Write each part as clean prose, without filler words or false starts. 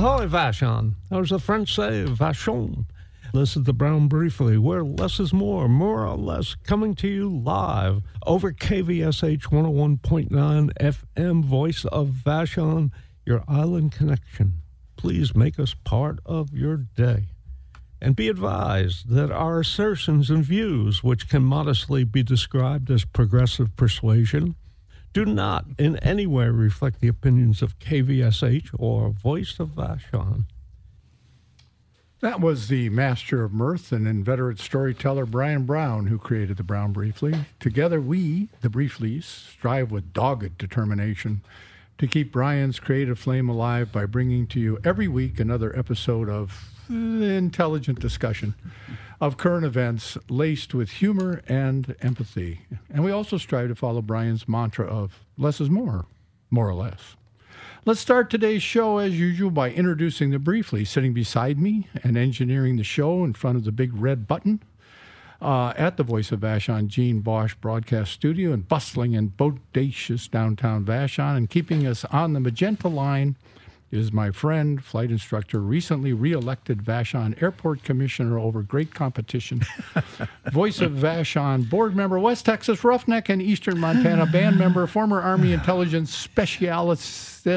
Ahoy, Vashon. Or as the French say, Vachon. This is the Brown Briefly, where less is more or less, coming to you live over KVSH 101.9 FM, voice of Vashon, your island connection. Please make us part of your day. And be advised that our assertions and views, which can modestly be described as progressive persuasion, do not in any way reflect the opinions of KVSH or Voice of Vashon. That was the master of mirth and inveterate storyteller Brian Brown, who created the Brown Briefly. Together we, the Brieflies, strive with dogged determination to keep Brian's creative flame alive by bringing to you every week another episode of intelligent discussion of current events laced with humor and empathy. And we also strive to follow Brian's mantra of less is more or less. Let's start today's show, as usual, by introducing the Briefly. Sitting beside me and engineering the show in front of the big red button at the Voice of Vashon, Gene Bosch Broadcast Studio, and bustling in bodacious downtown Vashon, and keeping us on the magenta line is my friend, flight instructor, recently re-elected Vashon Airport Commissioner over great competition, Voice of Vashon board member, West Texas Roughneck and Eastern Montana band member, former Army intelligence specialist,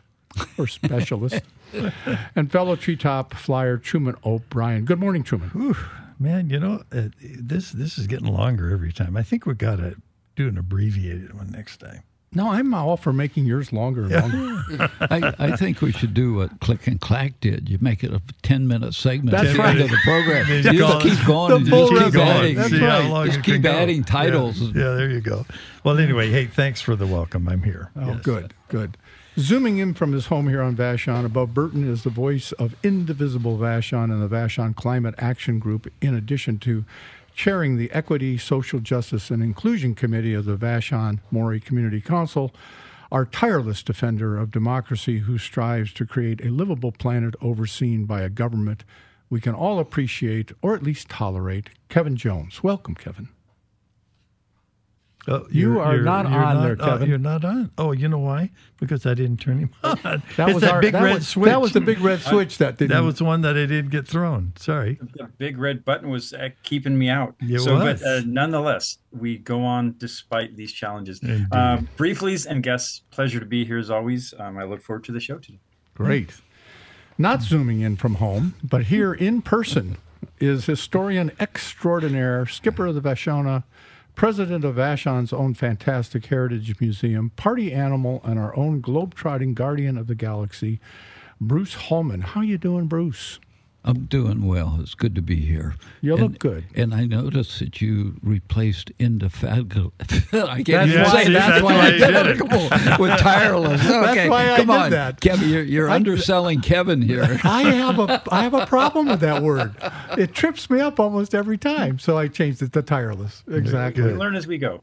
and fellow treetop flyer Truman O'Brien. Good morning, Truman. Whew, man, you know, this is getting longer every time. I think we've got to do an abbreviated one next time. No, I'm all for making yours longer and longer. I think we should do what Click and Clack did. You make it a 10-minute segment That's right. right. of the program. You You just keep going and full just keep resume. adding. That's See how right. long Just it can keep go. adding titles. Yeah, there you go. Well, anyway, hey, thanks for the welcome. I'm here. Oh, Yes. good. Zooming in from his home here on Vashon, above Burton is the voice of indivisible Vashon and the Vashon Climate Action Group, in addition to chairing the Equity, Social Justice, and Inclusion Committee of the Vashon Maury Community Council, our tireless defender of democracy who strives to create a livable planet overseen by a government we can all appreciate or at least tolerate, Kevin Jones. Welcome, Kevin. Oh, You are not on there, Kevin. You're not on. Oh, you know why? Because I didn't turn him on. That It's was that our big that red was, switch. That was the big red switch that didn't. That was the one that I didn't get thrown. Sorry. The big red button was keeping me out. It was. But nonetheless, we go on despite these challenges. Indeed. Brieflies and guests, pleasure to be here as always. I look forward to the show today. Great. Not zooming in from home, but here in person is historian extraordinaire, skipper of the Vashona, president of Vashon's own fantastic heritage museum, party animal, and our own globe-trotting guardian of the galaxy, Bruce Holman. How you doing, Bruce? I'm doing well. It's good to be here. You look good. And I noticed that you replaced indefatigable. I can't That's even why- say that's that's why I did it. indefatigable with tireless. Okay, why I come did on, that. Kevin. You're underselling Kevin here. I have a problem with that word. It trips me up almost every time, so I changed it to tireless. Exactly. We learn as we go.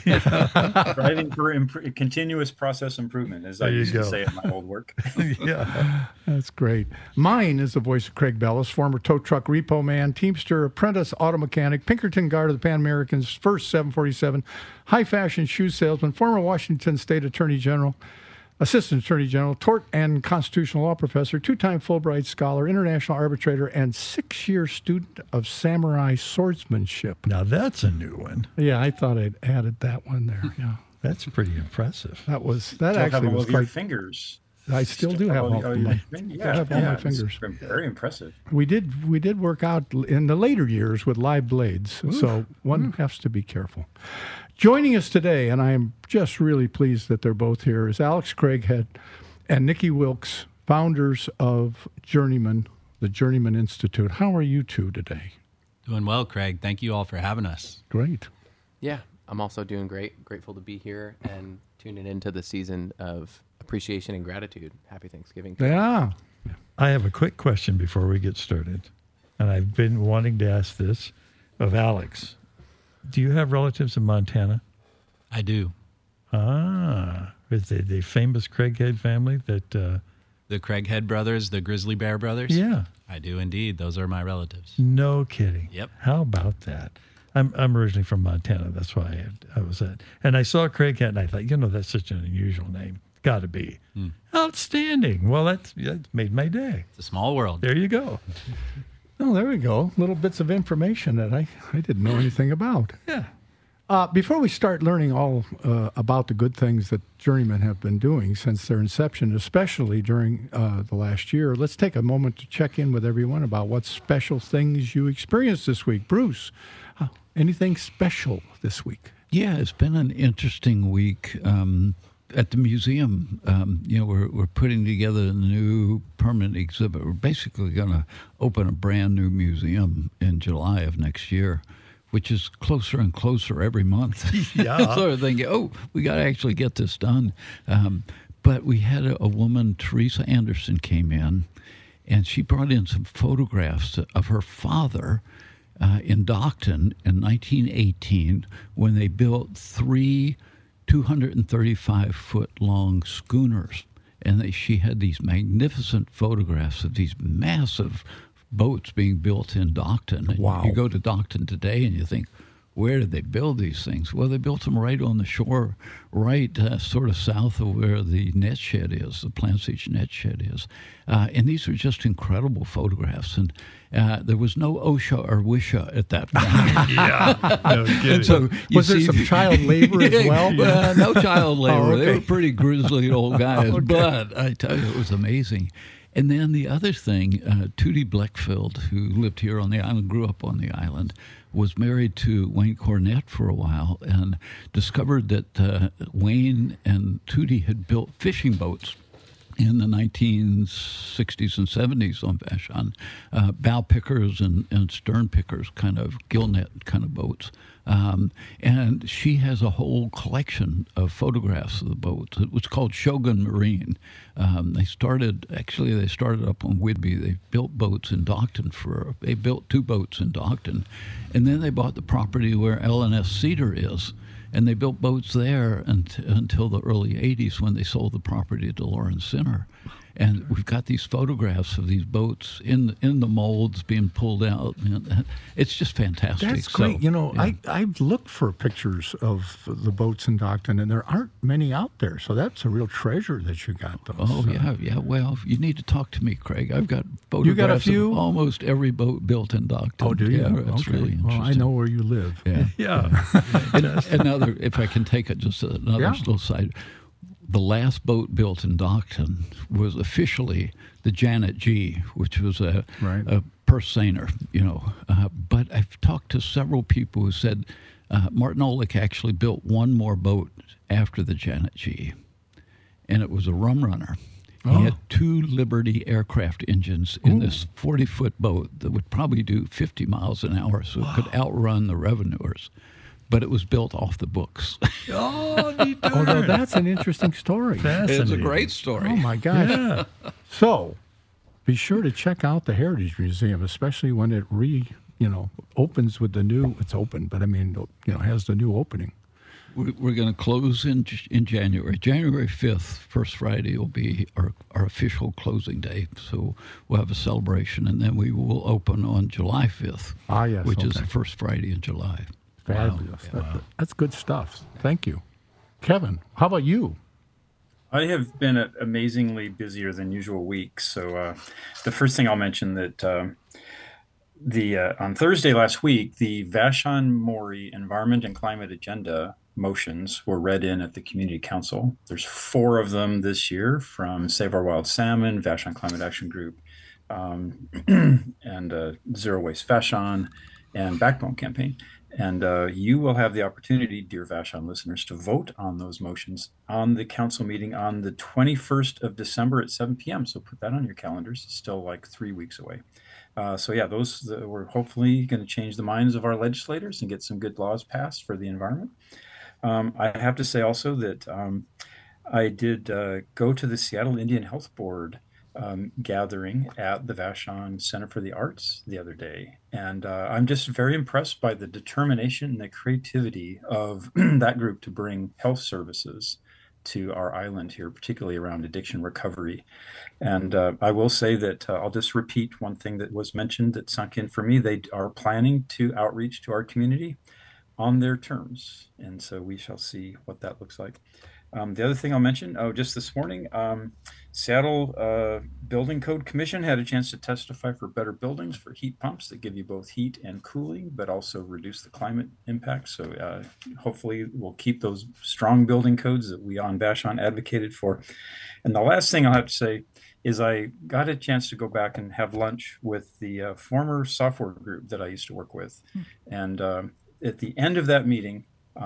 Striving for continuous process improvement, as I There you used to go. say at my old work. Yeah. That's great. Mine is the voice of Craig Bellis, former tow truck repo man, Teamster, apprentice auto mechanic, Pinkerton guard of the Pan American's first 747, high fashion shoe salesman, former Washington State Attorney General, Assistant Attorney General, tort and constitutional law professor, two-time Fulbright scholar, international arbitrator, and 6-year student of samurai swordsmanship. Now that's a new one. Yeah, I thought I'd added that one there. Yeah, That's pretty impressive. that Still have actually all was of your quite. I I still do have all of my. Yeah, have all my it's fingers. been very impressive. We did work out in the later years with live blades, so one has to be careful. Joining us today, and I am just really pleased that they're both here, is Alex Craighead and Nikki Wilkes, founders of Journeyman, the Journeyman Institute. How are you two today? Doing well, Craig. Thank you all for having us. Great. Yeah, I'm also doing great. Grateful to be here and tuning into the season of appreciation and gratitude. Happy Thanksgiving. Yeah. I have a quick question before we get started, and I've been wanting to ask this of Alex. Do you have relatives in Montana? I do. Is the famous Craighead family that? The Craighead brothers, the Grizzly Bear brothers? Yeah. I do indeed. Those are my relatives. No kidding. Yep. How about that? I'm originally from Montana. That's why I was at. And I saw Craighead, and I thought, that's such an unusual name. Got to be. Outstanding. Well, that's made my day. It's a small world. There you go. Oh, there we go. Little bits of information that I didn't know anything about. Yeah. Before we start learning all about the good things that Journeymen have been doing since their inception, especially during the last year, let's take a moment to check in with everyone about what special things you experienced this week. Bruce, anything special this week? Yeah, it's been an interesting week. At the museum, we're putting together a new permanent exhibit. We're basically going to open a brand new museum in July of next year, which is closer and closer every month. Yeah. So we're thinking, we got to actually get this done. But we had a woman, Teresa Anderson, came in, and she brought in some photographs of her father in Dockton in 1918 when they built 3 235-foot-long schooners. And she had these magnificent photographs of these massive boats being built in Dockton. And Wow. you go to Dockton today and you think, where did they build these things? Well, they built them right on the shore, right sort of south of where the net shed is, the Plansage net shed is. And these are just incredible photographs. And there was no OSHA or WISHA at that point. Yeah. No kidding. And so Was there some child labor as well? No child labor. Oh, okay. They were pretty grizzly old guys, but I tell you, it was amazing. And then the other thing, Tootie Bleckfield, who lived here on the island, grew up on the island, was married to Wayne Cornett for a while and discovered that Wayne and Tootie had built fishing boats in the 1960s and 70s on Vashon, bow pickers and stern pickers, kind of gill net kind of boats. And she has a whole collection of photographs of the boats. It was called Shogun Marine. They started up on Whidbey. They built boats in Dockton they built 2 boats in Dockton. And then they bought the property where L&S Cedar is. And they built boats there until the early 80s when they sold the property to Lawrence Center. And we've got these photographs of these boats in the molds being pulled out. And it's just fantastic. That's great. So, yeah. I've looked for pictures of the boats in Dockton, and there aren't many out there. So that's a real treasure that you got those. Oh, yeah. Well, you need to talk to me, Craig. I've got photographs few? of almost every boat built in Dockton. Oh, do you? Yeah, that's okay. really interesting. Well, I know where you live. Yeah. Yeah. Another, if I can take it, just another little side. The last boat built in Dockton was officially the Janet G, which was a purse seiner, But I've talked to several people who said Martin Olick actually built one more boat after the Janet G, and it was a rum runner. He had 2 Liberty aircraft engines in this 40-foot boat that would probably do 50 miles an hour, so it could outrun the revenuers. But it was built off the books. Oh, neat. Although that's an interesting story. It's a great story. Oh, my gosh. Yeah. So be sure to check out the Heritage Museum, especially when it opens with the new, it's open, but has the new opening. We're going to close in January. January 5th, first Friday, will be our official closing day. So we'll have a celebration, and then we will open on July 5th, which is the first Friday in July. Fabulous. Wow. That's good stuff. Thank you. Kevin, how about you? I have been an amazingly busier than usual week. So the first thing I'll mention that on Thursday last week, the Vashon Maury Environment and Climate Agenda motions were read in at the Community Council. There's 4 of them this year from Save Our Wild Salmon, Vashon Climate Action Group, and Zero Waste Vashon, and Backbone Campaign. And you will have the opportunity, dear Vashon listeners, to vote on those motions on the council meeting on the 21st of December at 7 p.m. So put that on your calendars. It's still like 3 weeks away. Those we're hopefully going to change the minds of our legislators and get some good laws passed for the environment. I have to say also that I did go to the Seattle Indian Health Board gathering at the Vashon Center for the Arts the other day. And I'm just very impressed by the determination and the creativity of that group to bring health services to our island here, particularly around addiction recovery. And I will say that I'll just repeat one thing that was mentioned that sunk in for me. They are planning to outreach to our community on their terms. And so we shall see what that looks like. The other thing I'll mention, just this morning, Seattle Building Code Commission had a chance to testify for better buildings for heat pumps that give you both heat and cooling, but also reduce the climate impact. So hopefully we'll keep those strong building codes that we on Vashon advocated for. And the last thing I'll have to say is I got a chance to go back and have lunch with the former software group that I used to work with. And at the end of that meeting,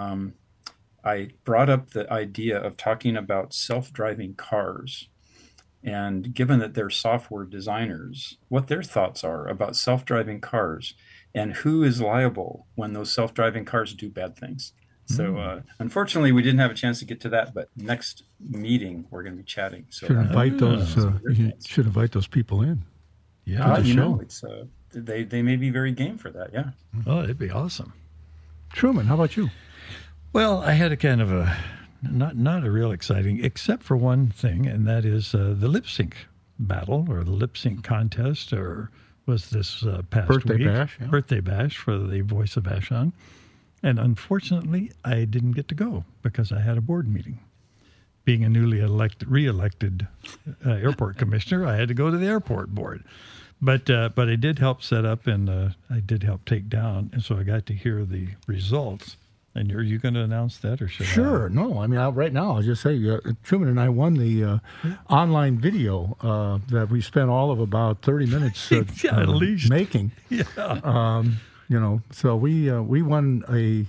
I brought up the idea of talking about self-driving cars, and given that they're software designers, what their thoughts are about self-driving cars and who is liable when those self-driving cars do bad things. So unfortunately, we didn't have a chance to get to that, but next meeting we're going to be chatting. So should invite those. You should invite those people in. Yeah, you know, it's they may be very game for that. Yeah. Oh, it'd be awesome. Truman, how about you? Well, I had a kind of a not a real exciting, except for one thing, and that is the lip sync battle or the lip sync contest, or was this past Birthday week? Bash, yeah. Birthday Bash for the Voice of Vashon. And unfortunately, I didn't get to go because I had a board meeting. Being a newly re-elected airport commissioner, I had to go to the airport board. But I did help set up, and I did help take down, and so I got to hear the results. And are you going to announce that, or should I? Sure. No, I mean, right now, I'll just say Truman and I won the online video that we spent all of about 30 minutes at least making. Yeah. You know, so we won a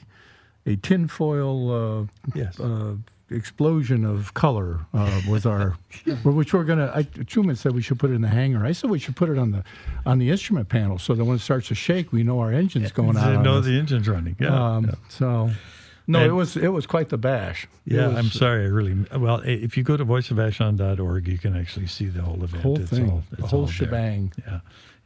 tinfoil Yes. explosion of color with our, which we're gonna. Truman said we should put it in the hangar. I said we should put it on the instrument panel so that when it starts to shake, we know our engine's going on. Know the engine's running. Yeah. So, no, And- it was quite the bash. It Yeah, was, I'm sorry. Well, if you go to voiceofvashon.org, you can actually see the whole event. Whole It's thing, all- the it's whole all there. shebang. Yeah,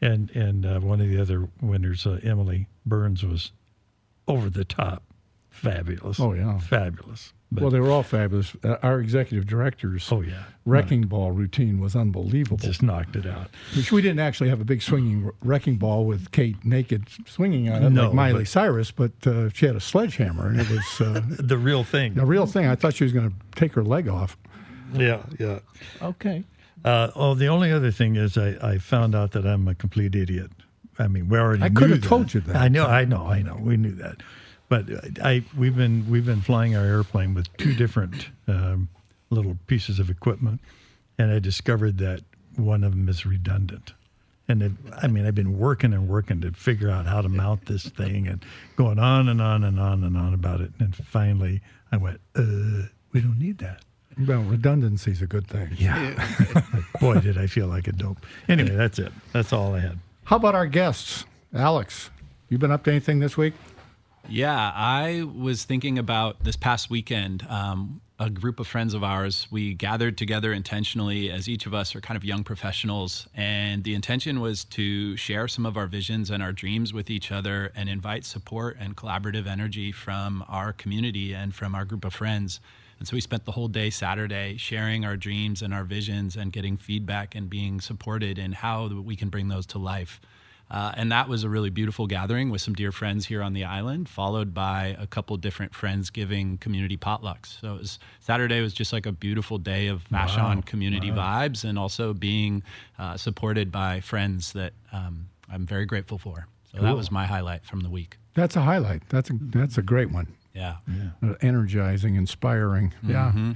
and one of the other winners, Emily Burns, was over the top, fabulous. Oh, yeah. fabulous. But, Well, they were all fabulous. Our executive director's oh yeah, wrecking ball routine was unbelievable. just knocked it out. Which we didn't actually have a big swinging wrecking ball with Kate naked swinging on it No, like Miley but- Cyrus, but she had a sledgehammer, and it was The real thing. a real thing. I thought she was going to take her leg off. Yeah, yeah. Okay. The only other thing is I found out that I'm a complete idiot. I mean, we already. I knew could have that. told you that. I know. We knew that, but we've been flying our airplane with two different little pieces of equipment, and I discovered that one of them is redundant. And I've been working to figure out how to mount this thing, and going on and on and on and on about it. And finally, I went, we don't need that. Well, redundancy is a good thing. Yeah. Boy, did I feel like a dope. Anyway, that's it. That's all I had. How about our guests? Alex, you been up to anything this week? Yeah, I was thinking about this past weekend. A group of friends of ours, we gathered together intentionally as each of us are kind of young professionals. And the intention was to share some of our visions and our dreams with each other and invite support and collaborative energy from our community and from our group of friends. And so we spent the whole day Saturday sharing our dreams and our visions and getting feedback and being supported in how we can bring those to life. And that was a really beautiful gathering with some dear friends here on the island, followed by a couple different friends giving community potlucks. So Saturday was just like a beautiful day of Vashon community vibes, and also being supported by friends that I'm very grateful for. So that was my highlight from the week. That's a highlight. That's a great one. Yeah. Energizing, inspiring. Yeah.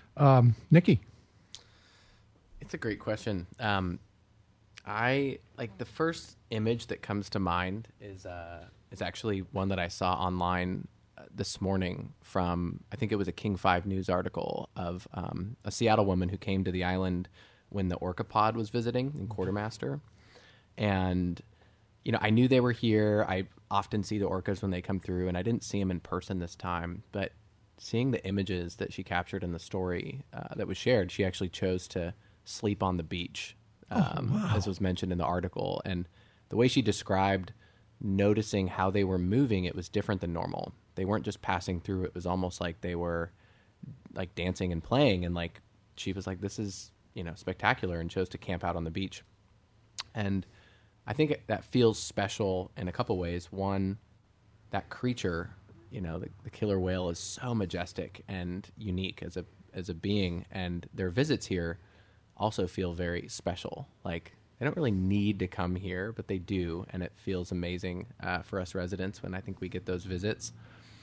Nikki. It's a great question. I like the first image that comes to mind is actually one that I saw online this morning from, I think it was a King 5 News article of a Seattle woman who came to the island when the orca pod was visiting in Quartermaster. And, you know, I knew they were here. I often see the orcas when they come through, and I didn't see them in person this time. But seeing the images that she captured in the story that was shared, she actually chose to sleep on the beach, as was mentioned in the article. And the way she described noticing how they were moving, it was different than normal. They weren't just passing through. It was almost like they were like dancing and playing. And like, she was like, this is, you know, spectacular, and chose to camp out on the beach. And I think that feels special in a couple ways. One, that creature, you know, the killer whale is so majestic and unique as as a being, and their visits here also feel very special. Like, they don't really need to come here, but they do, and it feels amazing for us residents when I think we get those visits.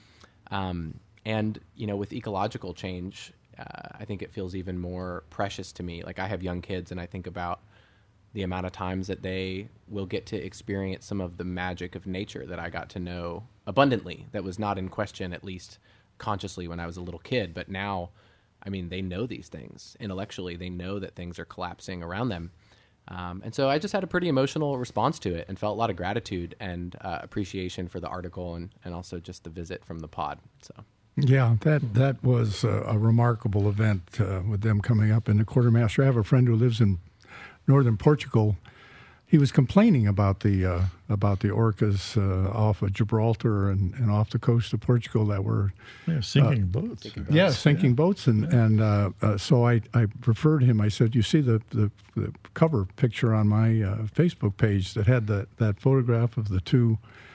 And, you know, with ecological change, I think it feels even more precious to me. Like, I have young kids, and I think about the amount of times that they will get to experience some of the magic of nature that I got to know abundantly, that was not in question, at least consciously, when I was a little kid. But now, I mean, they know these things intellectually. They know that things are collapsing around them. And so I just had a pretty emotional response to it and felt a lot of gratitude and appreciation for the article and also just the visit from the pod. So. Yeah, that was a remarkable event with them coming up. And the quartermaster, I have a friend who lives in northern Portugal. He was complaining about the orcas off of Gibraltar and off the coast of Portugal that were sinking boats. Sinking boats, and so I referred him. I said, "You see the cover picture on my Facebook page that had that photograph of the two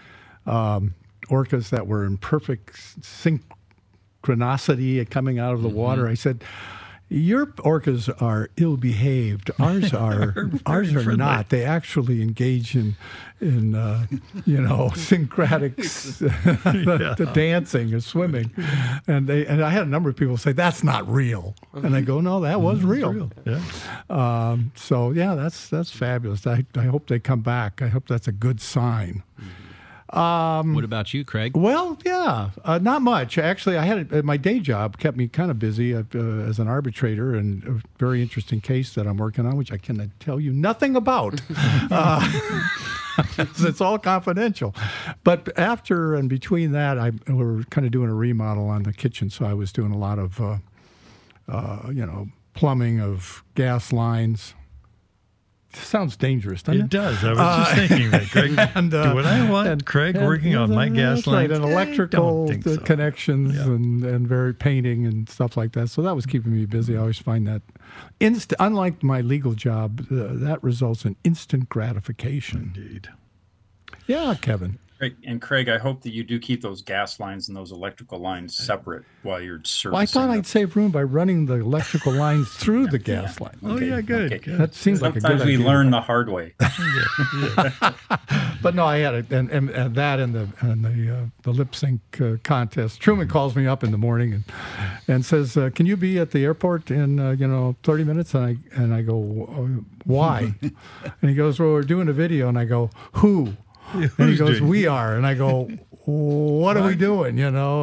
orcas that were in perfect synchronicity coming out of the water." I said, "Your orcas are ill-behaved. Ours are not. They actually engage in syncretic the dancing or swimming." And I had a number of people say, "That's not real." And I go, "No, that was real." Yeah. So yeah, that's fabulous. I hope they come back. I hope that's a good sign. What about you, Craig? Well, yeah, not much. Actually, I had my day job kept me kind of busy as an arbitrator, and a very interesting case that I'm working on, which I cannot tell you nothing about. It's all confidential. But after and between that, we were kind of doing a remodel on the kitchen, so I was doing a lot of, plumbing of gas lines. Sounds dangerous, doesn't it? It does. I was just thinking that, Craig. Do what I want, Craig, working on my gas lines. Right, and electrical connections Yeah. and very painting and stuff like that. So that was keeping me busy. I always find that, unlike my legal job, that results in instant gratification. Indeed. Yeah, Kevin. Craig, I hope that you do keep those gas lines and those electrical lines separate while you're servicing. Well, I thought I'd save room by running the electrical lines through the gas line. Oh, yeah, good. Okay. That seems like a good idea. Sometimes we learn the hard way. But no, I had it, and that and the lip sync contest. Truman calls me up in the morning and says, "Can you be at the airport in 30 minutes?" And I go, "Why?" And he goes, "Well, we're doing a video." And I go, "Who?" And he goes, "We are." And I go, "What are we doing?"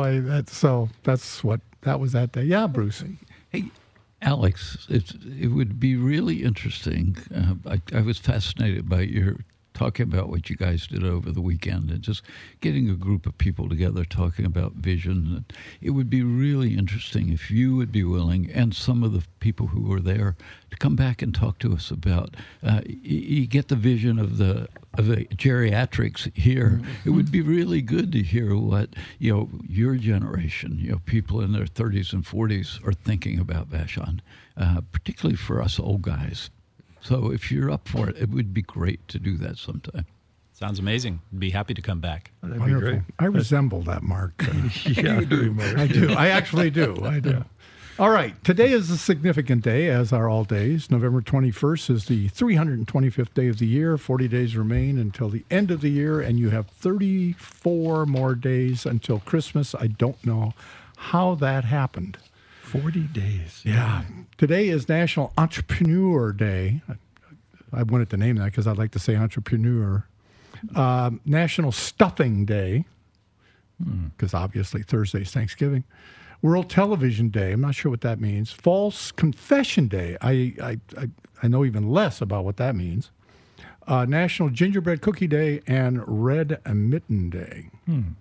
That's what that was that day. Yeah, Bruce. Hey, Alex, it would be really interesting. I was fascinated by your talking about what you guys did over the weekend and just getting a group of people together talking about vision. It would be really interesting if you would be willing, and some of the people who were there, to come back and talk to us about. You get the vision of the geriatrics here. It would be really good to hear what your generation, people in their 30s and 40s, are thinking about Vashon, particularly for us old guys. So if you're up for it, it would be great to do that sometime. Sounds amazing. Be happy to come back. That'd be great. I resemble that, Mark. Yeah, you do, Mark. I do. I actually do. I do. Yeah. All right. Today is a significant day, as are all days. November 21st is the 325th day of the year. 40 days remain until the end of the year, and you have 34 more days until Christmas. I don't know how that happened. 40 days. Yeah. Today is National Entrepreneur Day. I wanted to name that because I'd like to say entrepreneur. National Stuffing Day, because obviously Thursday's Thanksgiving. World Television Day. I'm not sure what that means. False Confession Day. I know even less about what that means. National Gingerbread Cookie Day and Red Mitten Day.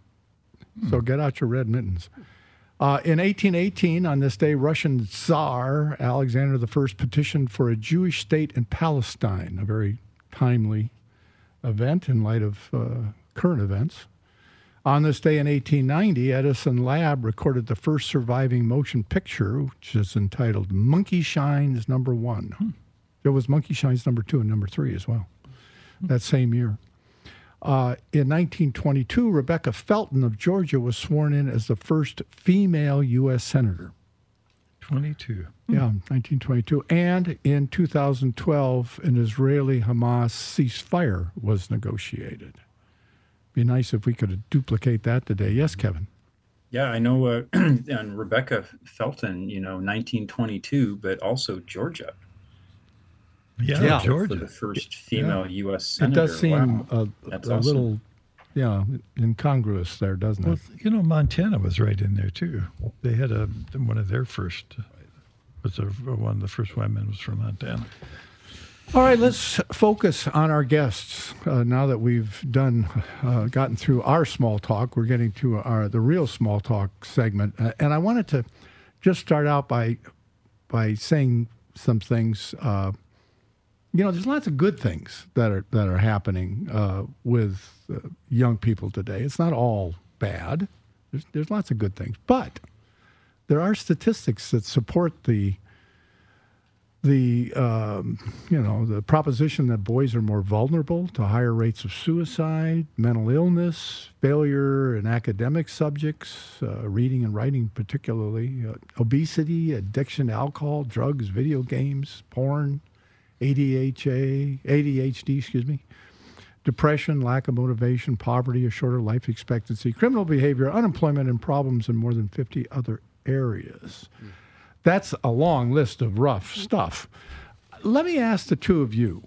So get out your red mittens. In 1818, on this day, Russian Tsar Alexander I petitioned for a Jewish state in Palestine, a very timely event in light of current events. On this day in 1890, Edison Lab recorded the first surviving motion picture, which is entitled Monkey Shines No. 1. There was Monkey Shines No. 2 and No. 3 as well, that same year. In 1922, Rebecca Felton of Georgia was sworn in as the first female U.S. senator. 1922. Yeah, 1922. And in 2012, an Israeli-Hamas ceasefire was negotiated. Be nice if we could duplicate that today. Yes, Kevin? Yeah, I know. And Rebecca Felton, 1922, but also Georgia. Yeah, For Georgia. the first female U.S. senator. It does seem That's a awesome. little, incongruous there, doesn't Well, it? Montana was right in there too. They had one of their first. One of the first women was from Montana. All right, let's focus on our guests. Now that we've gotten through our small talk, we're getting to the real small talk segment. And I wanted to just start out by saying some things. There's lots of good things that are happening with young people today. It's not all bad. There's lots of good things, but there are statistics that support the proposition that boys are more vulnerable to higher rates of suicide, mental illness, failure in academic subjects, reading and writing particularly, obesity, addiction to alcohol, drugs, video games, porn, ADHD, depression, lack of motivation, poverty, a shorter life expectancy, criminal behavior, unemployment, and problems in more than 50 other areas. That's a long list of rough stuff. Let me ask the two of you.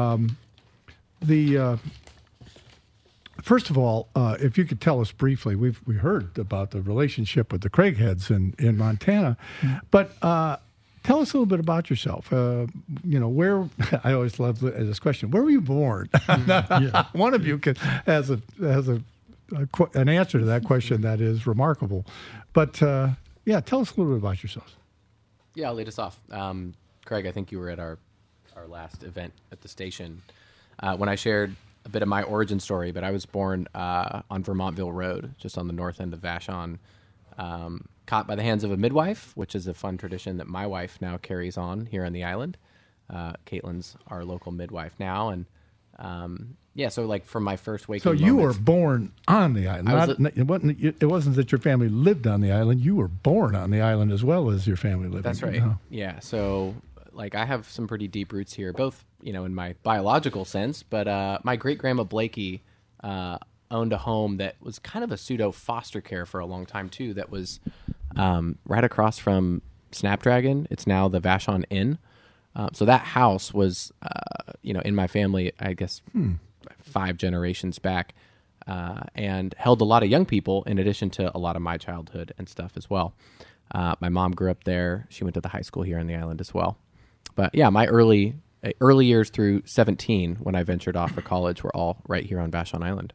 First of all, if you could tell us briefly, we heard about the relationship with the Craigheads in Montana, but tell us a little bit about yourself. Where I always love this question. Where were you born? One of you has an answer to that question that is remarkable. But tell us a little bit about yourselves. Yeah, I'll lead us off. Craig, I think you were at our last event at the station when I shared a bit of my origin story, but I was born on Vermontville Road, just on the north end of Vashon, caught by the hands of a midwife, which is a fun tradition that my wife now carries on here on the island. Caitlin's our local midwife now, and so like from my first waking So you moments, were born on the island. It wasn't that your family lived on the island. You were born on the island as well as your family lived. That's right. Oh. Yeah. So like I have some pretty deep roots here, both, in my biological sense, but my great grandma Blakey owned a home that was kind of a pseudo foster care for a long time too. That was right across from Snapdragon. It's now the Vashon Inn. So that house was, in my family, I guess 5 generations back, and held a lot of young people in addition to a lot of my childhood and stuff as well. My mom grew up there. She went to the high school here on the island as well. But yeah, my early years through 17, when I ventured off for college, were all right here on Vashon Island.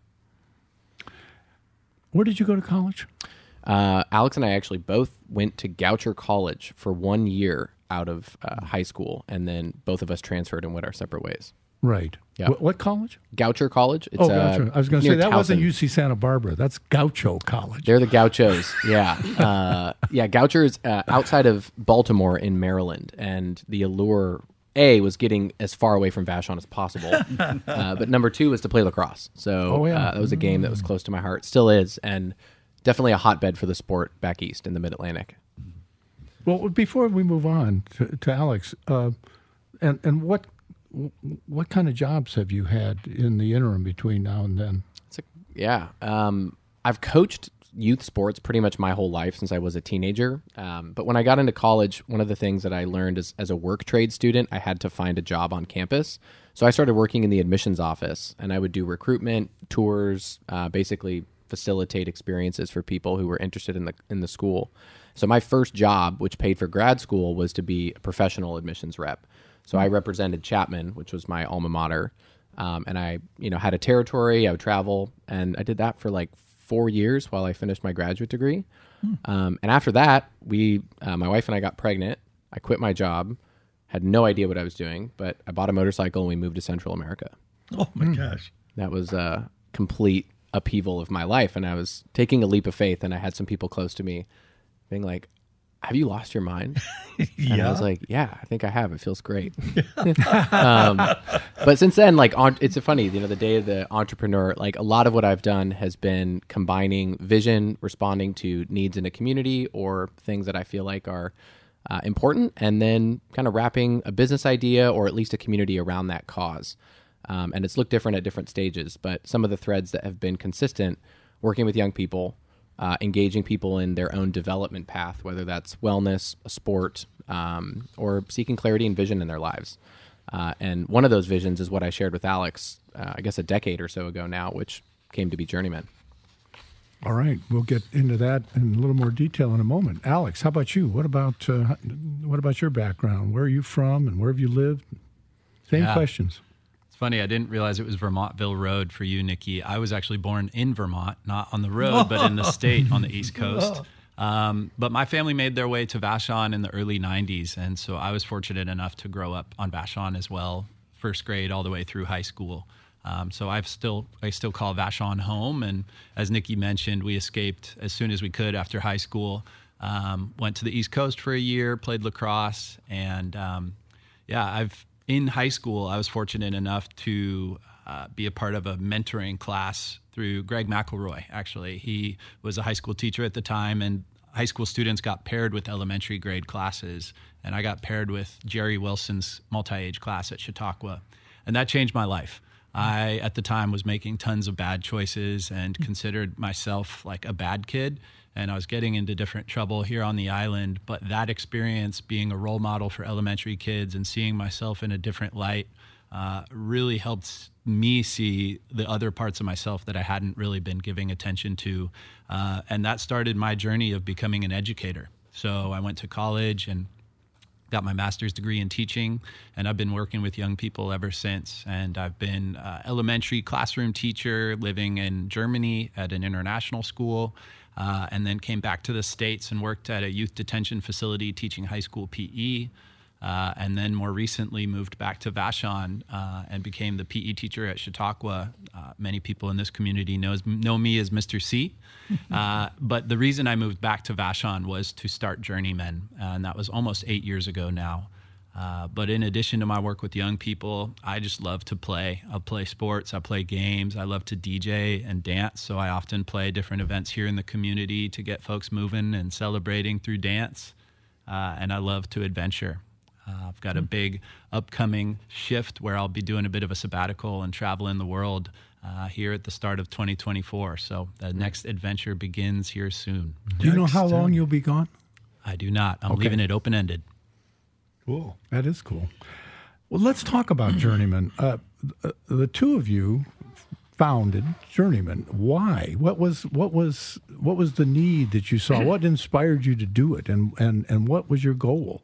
Where did you go to college? Alex and I actually both went to Goucher College for 1 year out of high school, and then both of us transferred and went our separate ways. Right. Yeah. What college? Goucher College. It's, Goucher. I was going to say near that wasn't Towson. UC Santa Barbara. That's Gaucho College. They're the Gauchos. Yeah. Goucher is outside of Baltimore in Maryland, and the allure was getting as far away from Vashon as possible. But number 2 was to play lacrosse. So that was a game that was close to my heart. Still is, and definitely a hotbed for the sport back east in the Mid-Atlantic. Well, before we move on to Alex, and what kind of jobs have you had in the interim between now and then? I've coached youth sports pretty much my whole life since I was a teenager. But when I got into college, one of the things that I learned is as a work trade student, I had to find a job on campus. So I started working in the admissions office, and I would do recruitment, tours, basically facilitate experiences for people who were interested in the school. So my first job, which paid for grad school, was to be a professional admissions rep. So I represented Chapman, which was my alma mater, and I, had a territory. I would travel, and I did that for like 4 years while I finished my graduate degree. And after that, my wife and I got pregnant. I quit my job, had no idea what I was doing, but I bought a motorcycle and we moved to Central America. Oh my gosh. That was a complete upheaval of my life, and I was taking a leap of faith, and I had some people close to me being like, have you lost your mind? And I was like, yeah, I think I have. It feels great. But since then, it's funny, the day of the entrepreneur, like a lot of what I've done has been combining vision, responding to needs in a community, or things that I feel like are important, and then kind of wrapping a business idea or at least a community around that cause. And it's looked different at different stages, but some of the threads that have been consistent, working with young people, engaging people in their own development path, whether that's wellness, a sport, or seeking clarity and vision in their lives. And one of those visions is what I shared with Alex, I guess a decade or so ago now, which came to be Journeyman. All right, we'll get into that in a little more detail in a moment. Alex, how about you? What about your background? Where are you from, and where have you lived? Same questions. It's funny, I didn't realize it was Vermontville Road for you, Nikki. I was actually born in Vermont, not on the road, but in the state on the East Coast. But my family made their way to Vashon in the early 90s, and so I was fortunate enough to grow up on Vashon as well, first grade all the way through high school. So I still call Vashon home, and as Nikki mentioned, we escaped as soon as we could after high school. Went to the East Coast for a year, played lacrosse, and in high school I was fortunate enough to be a part of a mentoring class through Greg McElroy. Actually, he was a high school teacher at the time, and high school students got paired with elementary grade classes, and I got paired with Jerry Wilson's multi-age class at Chautauqua, and that changed my life. I, at the time, was making tons of bad choices and considered myself like a bad kid, and I was getting into different trouble here on the island. But that experience, being a role model for elementary kids and seeing myself in a different light, really helped me see the other parts of myself that I hadn't really been giving attention to. And that started my journey of becoming an educator. So I went to college and got my master's degree in teaching, and I've been working with young people ever since. And I've been elementary classroom teacher living in Germany at an international school, and then came back to the States and worked at a youth detention facility teaching high school PE. And then more recently moved back to Vashon and became the PE teacher at Chautauqua. Many people in this community know me as Mr. C. But the reason I moved back to Vashon was to start Journeyman, and that was almost 8 years ago now. But in addition to my work with young people, I just love to play. I play sports, I play games, I love to DJ and dance, so I often play different events here in the community to get folks moving and celebrating through dance, and I love to adventure. I've got a big upcoming shift where I'll be doing a bit of a sabbatical and traveling the world here at the start of 2024. So the next adventure begins here soon. Do you know how long you'll be gone? I do not. I'm leaving it open-ended. Cool. That is cool. Well, let's talk about Journeyman. The two of you founded Journeyman. Why? What was the need that you saw? What inspired you to do it, and what was your goal?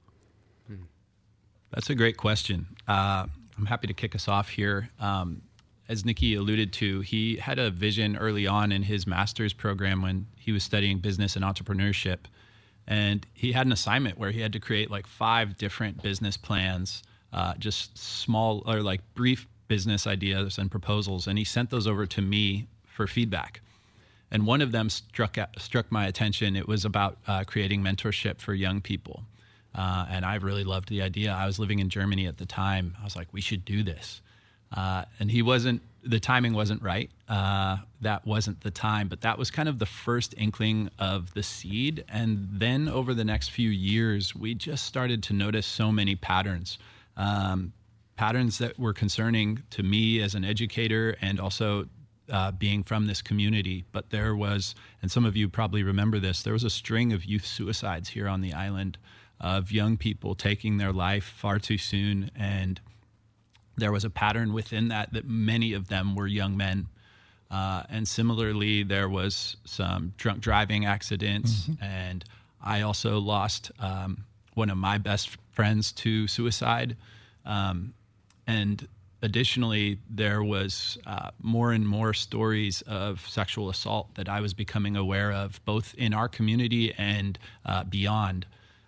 That's a great question. I'm happy to kick us off here. As Nikki alluded to, he had a vision early on in his master's program when he was studying business and entrepreneurship. And he had an assignment where he had to create like 5 different business plans, just small or like brief business ideas and proposals. And he sent those over to me for feedback. And one of them struck my attention. It was about creating mentorship for young people. And I really loved the idea. I was living in Germany at the time. I was like, we should do this. And the timing wasn't right. That wasn't the time, but that was kind of the first inkling of the seed. And then over the next few years, we just started to notice so many patterns, patterns that were concerning to me as an educator and also being from this community. But there was, and some of you probably remember this, there was a string of youth suicides here on the island of young people taking their life far too soon. And there was a pattern within that many of them were young men. And similarly, there was some drunk driving accidents. Mm-hmm. And I also lost one of my best friends to suicide. And additionally, there was more and more stories of sexual assault that I was becoming aware of, both in our community and beyond.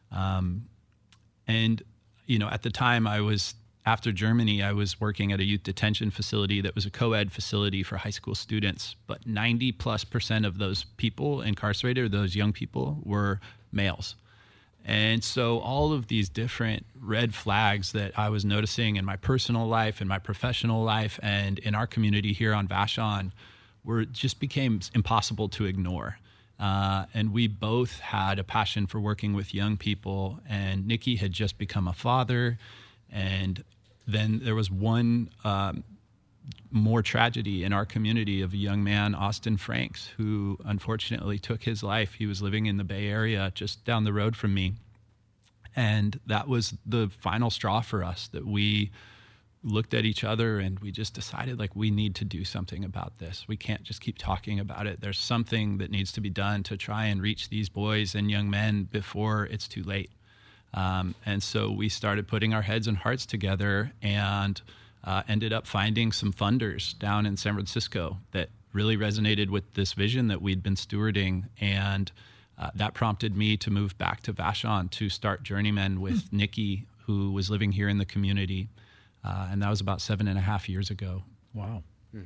And, at the time after Germany, I was working at a youth detention facility that was a co-ed facility for high school students, but 90+% of those people incarcerated, those young people, were males. And so all of these different red flags that I was noticing in my personal life, in my professional life, and in our community here on Vashon just became impossible to ignore. And we both had a passion for working with young people. And Nicky had just become a father. And then there was one more tragedy in our community of a young man, Austin Franks, who unfortunately took his life. He was living in the Bay Area just down the road from me. And that was the final straw for us, that we looked at each other and we just decided, like, we need to do something about this. We can't just keep talking about it. There's something that needs to be done to try and reach these boys and young men before it's too late. And so we started putting our heads and hearts together and ended up finding some funders down in San Francisco that really resonated with this vision that we'd been stewarding. And that prompted me to move back to Vashon to start Journeymen with Nicky, who was living here in the community. And that was about 7.5 years ago. Wow. Do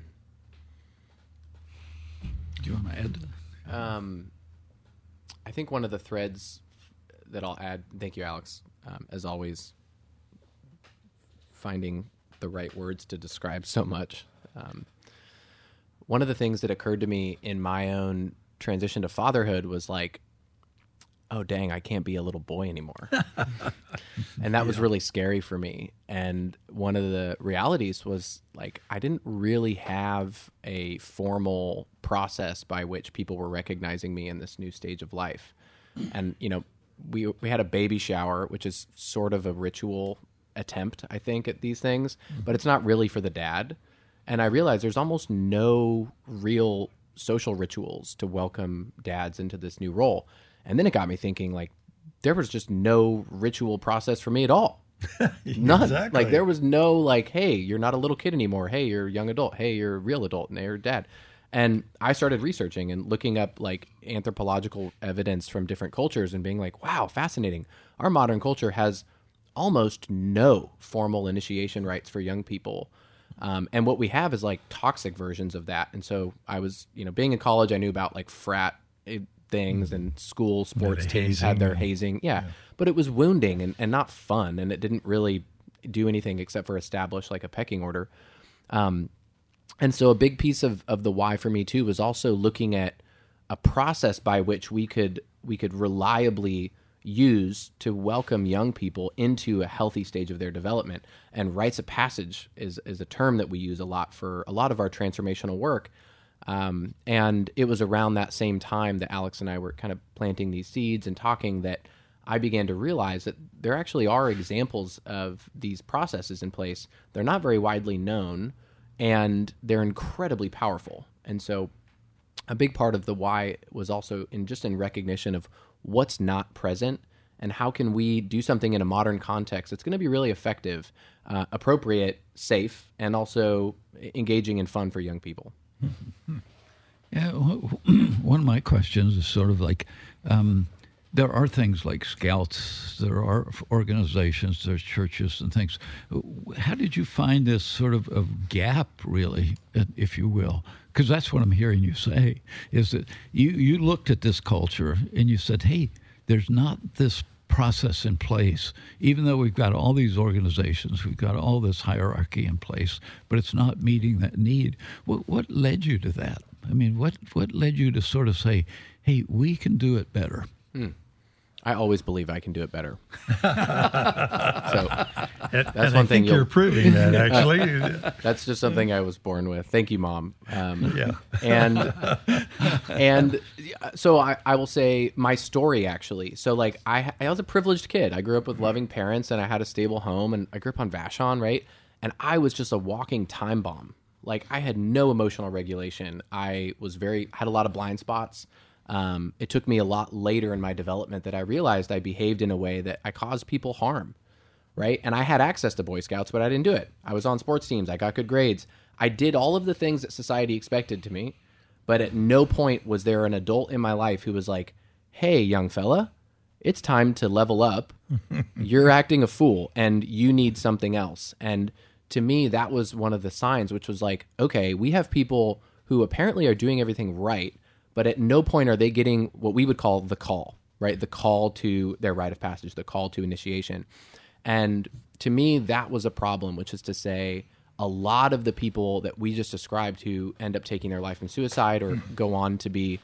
you want to add to that? I think one of the threads that I'll add, thank you, Alex, as always, finding the right words to describe so much. One of the things that occurred to me in my own transition to fatherhood was like, oh, dang, I can't be a little boy anymore. And that was really scary for me. And one of the realities was, like, I didn't really have a formal process by which people were recognizing me in this new stage of life. And, you know, we had a baby shower, which is sort of a ritual attempt, I think, at these things, but it's not really for the dad. And I realized there's almost no real social rituals to welcome dads into this new role. And then it got me thinking, like, there was just no ritual process for me at all. None. Exactly. Like, there was no, like, hey, you're not a little kid anymore. Hey, you're a young adult. Hey, you're a real adult. And you're a dad. And I started researching and looking up, like, anthropological evidence from different cultures and being like, wow, fascinating. Our modern culture has almost no formal initiation rites for young people. And what we have is, like, toxic versions of that. And so I was, you know, being in college, I knew about, like, frat things and school sports teams had their hazing. Yeah. But it was wounding and not fun. And it didn't really do anything except for establish, like, a pecking order. And so a big piece of the why for me too was also looking at a process by which we could reliably use to welcome young people into a healthy stage of their development. And rites of passage is a term that we use a lot for a lot of our transformational work. And it was around that same time that Alex and I were kind of planting these seeds and talking that I began to realize that there actually are examples of these processes in place. They're not very widely known, and they're incredibly powerful. And so a big part of the why was also in recognition of what's not present and how can we do something in a modern context that's going to be really effective, appropriate, safe, and also engaging and fun for young people. Yeah, one of my questions is sort of like, there are things like Scouts, there are organizations, there's churches and things. How did you find this sort of gap, really, if you will? Because that's what I'm hearing you say, is that you looked at this culture and you said, hey, there's not this process in place, even though we've got all these organizations, we've got all this hierarchy in place, but it's not meeting that need. What led you to that? I mean, what led you to sort of say, hey, we can do it better? I always believe I can do it better. So That's one I thing think you're proving that, actually. that's just something I was born with. Thank you, Mom. Yeah. And so I will say my story, actually. So, like, I was a privileged kid. I grew up with loving parents, and I had a stable home, and I grew up on Vashon, right? And I was just a walking time bomb. Like, I had no emotional regulation. I had a lot of blind spots. It took me a lot later in my development that I realized I behaved in a way that I caused people harm, right? And I had access to Boy Scouts, but I didn't do it. I was on sports teams. I got good grades. I did all of the things that society expected to me, but at no point was there an adult in my life who was like, hey, young fella, it's time to level up. You're acting a fool and you need something else. And to me, that was one of the signs, which was like, okay, we have people who apparently are doing everything right, but at no point are they getting what we would call the call, right? The call to their rite of passage, the call to initiation. And to me, that was a problem, which is to say a lot of the people that we just described who end up taking their life in suicide or go on to be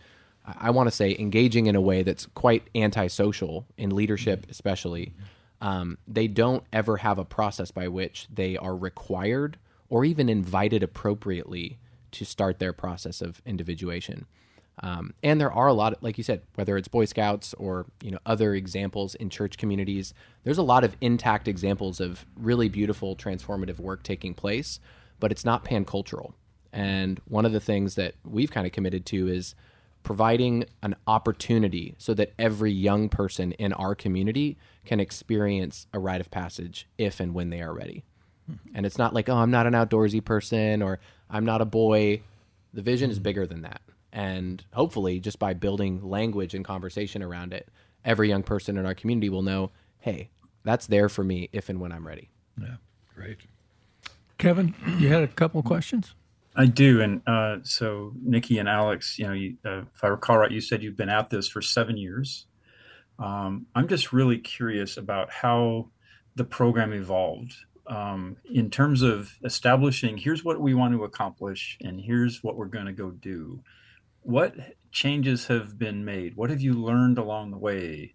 I want to say, engaging in a way that's quite antisocial in leadership, especially. They don't ever have a process by which they are required or even invited appropriately to start their process of individuation. And there are a lot, like you said, whether it's Boy Scouts or other examples in church communities, there's a lot of intact examples of really beautiful transformative work taking place, but it's not pan-cultural. And one of the things that we've kind of committed to is providing an opportunity so that every young person in our community can experience a rite of passage if and when they are ready. And it's not like, oh, I'm not an outdoorsy person or I'm not a boy. The vision is bigger than that. And hopefully just by building language and conversation around it, every young person in our community will know, hey, that's there for me if and when I'm ready. Yeah, great. Kevin, you had a couple of questions? I do. And so Nikki and Alex, if I recall right, you said you've been at this for 7 years. I'm just really curious about how the program evolved in terms of establishing, here's what we want to accomplish and here's what we're going to go do. What changes have been made? What have you learned along the way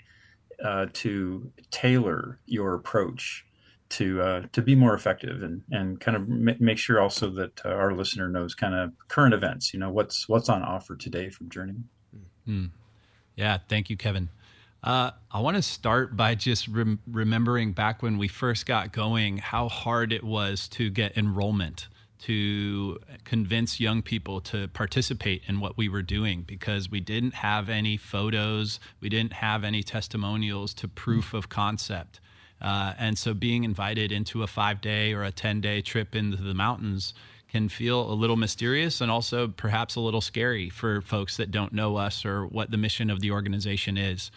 to tailor your approach to be more effective and kind of make sure also that our listener knows kind of current events, what's on offer today from Journeyman? Yeah, thank you, Kevin. I want to start by just remembering back when we first got going, how hard it was to get enrollment, to convince young people to participate in what we were doing, because we didn't have any photos, we didn't have any testimonials to proof of concept. And so being invited into a 5-day or a 10-day trip into the mountains can feel a little mysterious and also perhaps a little scary for folks that don't know us or what the mission of the organization is.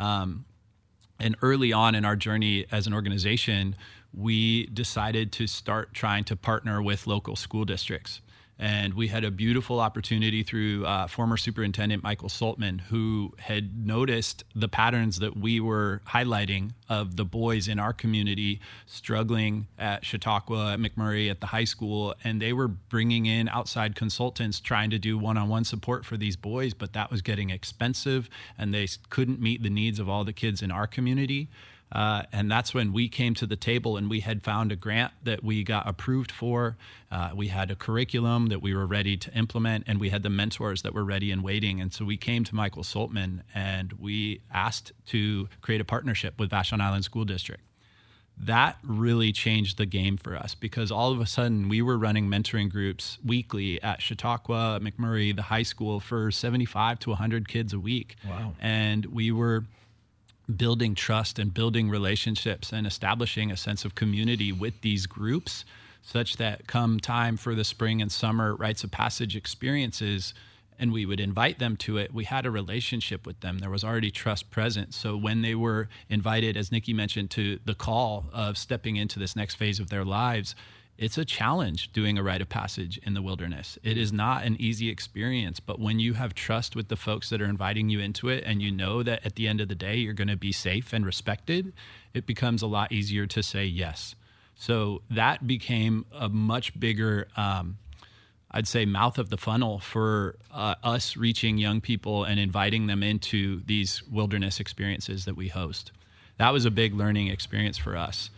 And early on in our journey as an organization, we decided to start trying to partner with local school districts. And we had a beautiful opportunity through former Superintendent Michael Saltman, who had noticed the patterns that we were highlighting of the boys in our community struggling at Chautauqua, at McMurray, at the high school. And they were bringing in outside consultants trying to do one-on-one support for these boys, but that was getting expensive and they couldn't meet the needs of all the kids in our community. And that's when we came to the table and we had found a grant that we got approved for. We had a curriculum that we were ready to implement, and we had the mentors that were ready and waiting. And so we came to Michael Saltman and we asked to create a partnership with Vashon Island School District. That really changed the game for us, because all of a sudden we were running mentoring groups weekly at Chautauqua, McMurray, the high school, for 75 to 100 kids a week. Wow. And we were building trust and building relationships and establishing a sense of community with these groups, such that come time for the spring and summer rites of passage experiences, and we would invite them to it, we had a relationship with them. There was already trust present. So when they were invited, as Nikki mentioned, to the call of stepping into this next phase of their lives, it's a challenge doing a rite of passage in the wilderness. It is not an easy experience, but when you have trust with the folks that are inviting you into it, and you know that at the end of the day you're going to be safe and respected, it becomes a lot easier to say yes. So that became a much bigger, I'd say, mouth of the funnel for us reaching young people and inviting them into these wilderness experiences that we host. That was a big learning experience for us.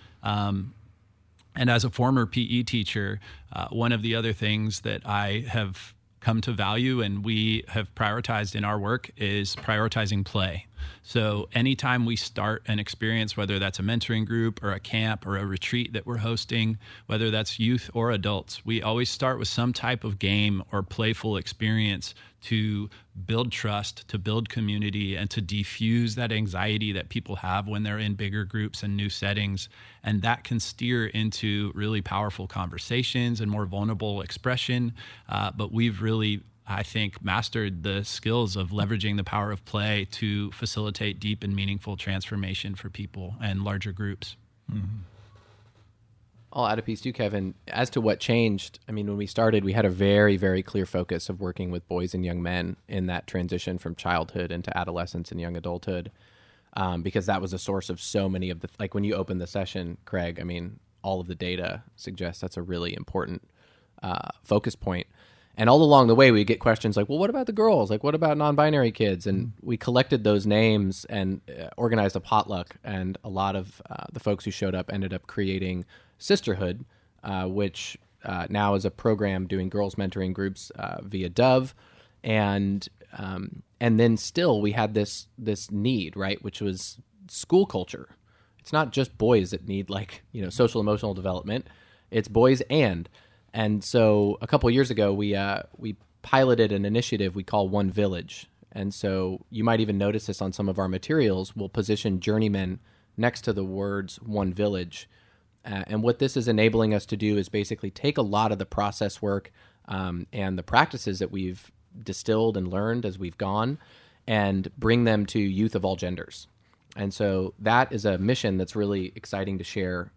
And as a former PE teacher, one of the other things that I have come to value and we have prioritized in our work is prioritizing play. So anytime we start an experience, whether that's a mentoring group or a camp or a retreat that we're hosting, whether that's youth or adults, we always start with some type of game or playful experience to build trust, to build community, and to defuse that anxiety that people have when they're in bigger groups and new settings. And that can steer into really powerful conversations and more vulnerable expression. But we've really, I think, mastered the skills of leveraging the power of play to facilitate deep and meaningful transformation for people and larger groups. Mm-hmm. I'll add a piece too, Kevin. As to what changed, I mean, when we started, we had a very, very clear focus of working with boys and young men in that transition from childhood into adolescence and young adulthood, because that was a source of so many of the, like when you open the session, Craig, I mean, all of the data suggests that's a really important focus point. And all along the way, we get questions like, well, what about the girls? Like, what about non-binary kids? And we collected those names and organized a potluck. And a lot of the folks who showed up ended up creating Sisterhood, which now is a program doing girls mentoring groups via Dove. And then still we had this need, right, which was school culture. It's not just boys that need social emotional development. It's boys and so a couple of years ago we piloted an initiative we call One Village. And so you might even notice this on some of our materials. We'll position journeymen next to the words One Village. And what this is enabling us to do is basically take a lot of the process work and the practices that we've distilled and learned as we've gone and bring them to youth of all genders. And so that is a mission that's really exciting to share.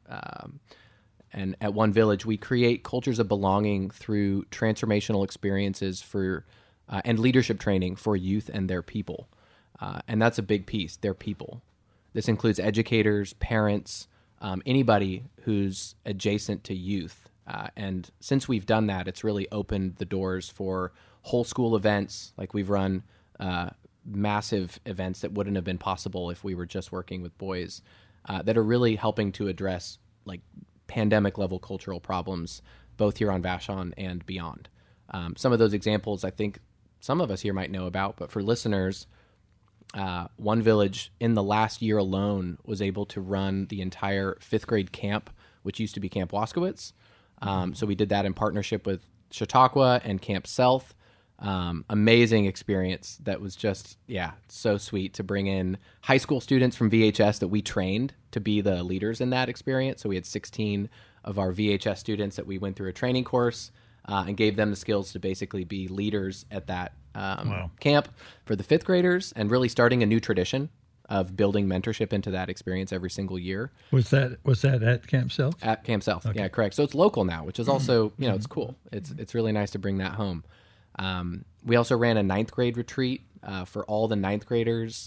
And at One Village, we create cultures of belonging through transformational experiences for and leadership training for youth and their people. And that's a big piece, their people. This includes educators, parents, anybody who's adjacent to youth. And since we've done that, it's really opened the doors for whole school events. Like we've run massive events that wouldn't have been possible if we were just working with boys that are really helping to address like pandemic level cultural problems, both here on Vashon and beyond. Some of those examples I think some of us here might know about, but for listeners, One Village in the last year alone was able to run the entire 5th grade camp, which used to be Camp Waskowitz. So we did that in partnership with Chautauqua and Camp South. Amazing experience that was just, so sweet to bring in high school students from VHS that we trained to be the leaders in that experience. So we had 16 of our VHS students that we went through a training course and gave them the skills to basically be leaders at that camp for the 5th graders and really starting a new tradition of building mentorship into that experience every single year. Was that at Camp South? At Camp South, okay. Yeah, correct. So it's local now, which is also, it's cool. It's really nice to bring that home. We also ran a 9th grade retreat for all the 9th graders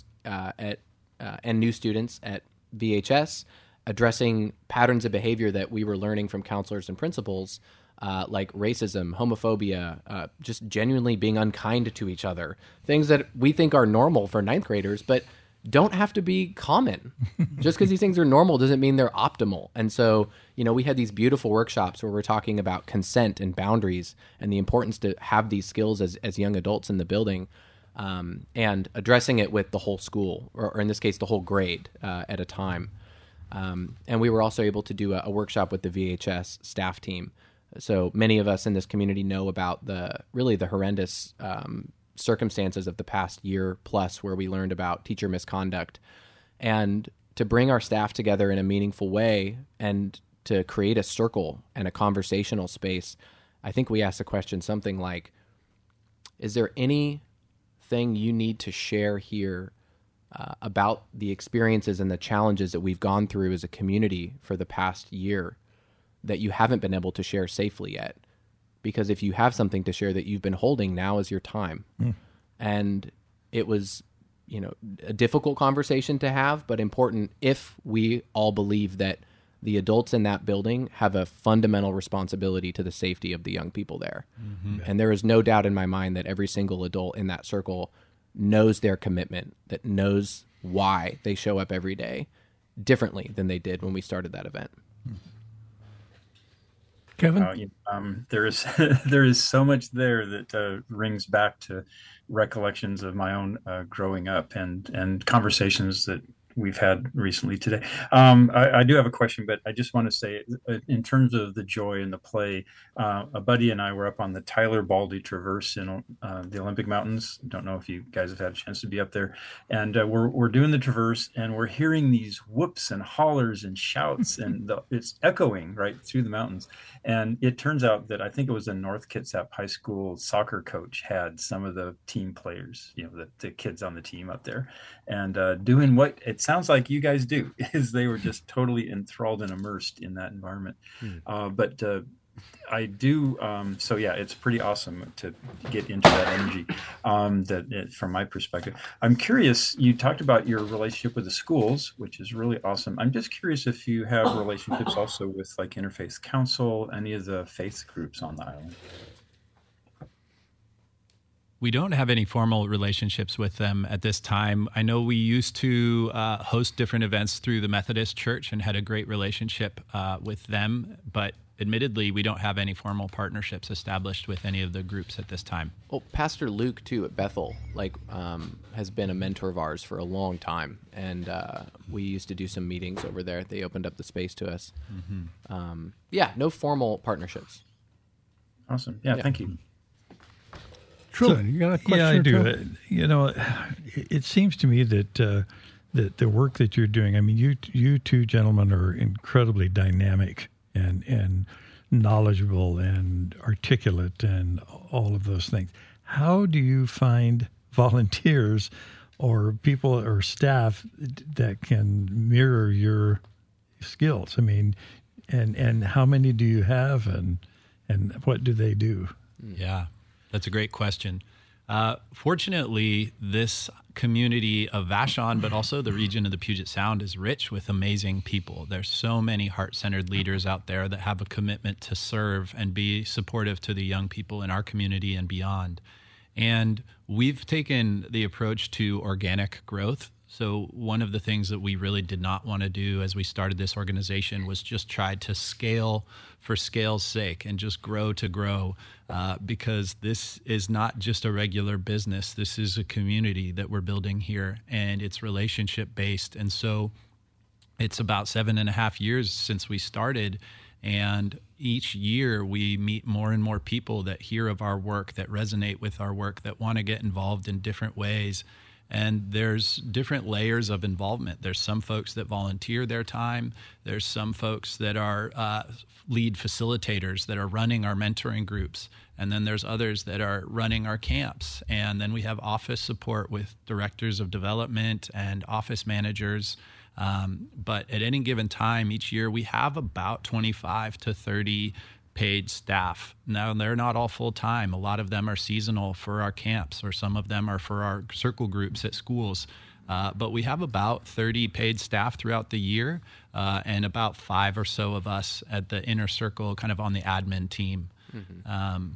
and new students at VHS, addressing patterns of behavior that we were learning from counselors and principals, like racism, homophobia, just genuinely being unkind to each other, things that we think are normal for 9th graders, but don't have to be common. Just because these things are normal doesn't mean they're optimal. And so, we had these beautiful workshops where we're talking about consent and boundaries and the importance to have these skills as young adults in the building, and addressing it with the whole school, or in this case, the whole grade at a time. And we were also able to do a workshop with the VHS staff team. So many of us in this community know about the horrendous circumstances of the past year plus where we learned about teacher misconduct, and to bring our staff together in a meaningful way and to create a circle and a conversational space. I think we asked the question something like, is there anything you need to share here about the experiences and the challenges that we've gone through as a community for the past year that you haven't been able to share safely yet? Because if you have something to share that you've been holding, now is your time. And it was, a difficult conversation to have, but important if we all believe that the adults in that building have a fundamental responsibility to the safety of the young people there. Mm-hmm. And there is no doubt in my mind that every single adult in that circle knows their commitment, that knows why they show up every day differently than they did when we started that event. Kevin? There is so much there that rings back to recollections of my own growing up and conversations that we've had recently today. I do have a question, but I just want to say, in terms of the joy and the play, a buddy and I were up on the Tyler Baldy Traverse in the Olympic Mountains. Don't know if you guys have had a chance to be up there. And we're doing the traverse, and we're hearing these whoops and hollers and shouts, and it's echoing right through the mountains. And it turns out that I think it was a North Kitsap High School soccer coach had some of the team players, the kids on the team up there, and doing what it sounds like you guys do, is they were just totally enthralled and immersed in that environment. But I do, it's pretty awesome to get into that energy from my perspective. I'm curious, you talked about your relationship with the schools, which is really awesome. I'm just curious if you have relationships also with like Interfaith Council, any of the faith groups on the island. We don't have any formal relationships with them at this time. I know we used to host different events through the Methodist Church and had a great relationship with them, but admittedly, we don't have any formal partnerships established with any of the groups at this time. Well, Pastor Luke, too, at Bethel, has been a mentor of ours for a long time, and we used to do some meetings over there. They opened up the space to us. Mm-hmm. No formal partnersets. Awesome. Yeah, thank you. Truman, you got a question? Yeah, I do. Two? It seems to me that the work that you're doing, I mean, you two gentlemen are incredibly dynamic and knowledgeable and articulate and all of those things. How do you find volunteers or people or staff that can mirror your skills? I mean, and how many do you have and what do they do? Yeah. That's a great question. Fortunately, this community of Vashon, but also the region of the Puget Sound, is rich with amazing people. There's so many heart-centered leaders out there that have a commitment to serve and be supportive to the young people in our community and beyond. And we've taken the approach to organic growth. So one of the things that we really did not want to do as we started this organization was just try to scale for scale's sake and just grow to grow, because this is not just a regular business. This is a community that we're building here, and it's relationship based. And so it's about 7.5 years since we started, and each year we meet more and more people that hear of our work, that resonate with our work, that want to get involved in different ways. And there's different layers of involvement. There's some folks that volunteer their time. There's some folks that are lead facilitators that are running our mentoring groups. And then there's others that are running our camps. And then we have office support with directors of development and office managers. But at any given time each year, we have about 25 to 30 paid staff. Now, they're not all full-time. A lot of them are seasonal for our camps, or some of them are for our circle groups at schools. But we have about 30 paid staff throughout the year, and about 5 or so of us at the inner circle, kind of on the admin team. Mm-hmm.